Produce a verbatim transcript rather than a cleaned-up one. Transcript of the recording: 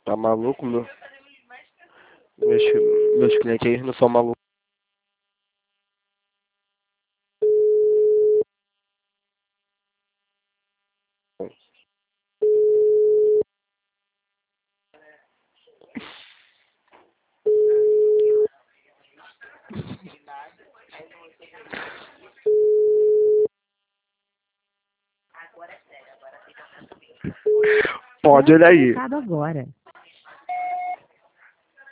Tá maluco, meu? Meus, meus clientes aí não são malucos. Pode olhar aí. Agora.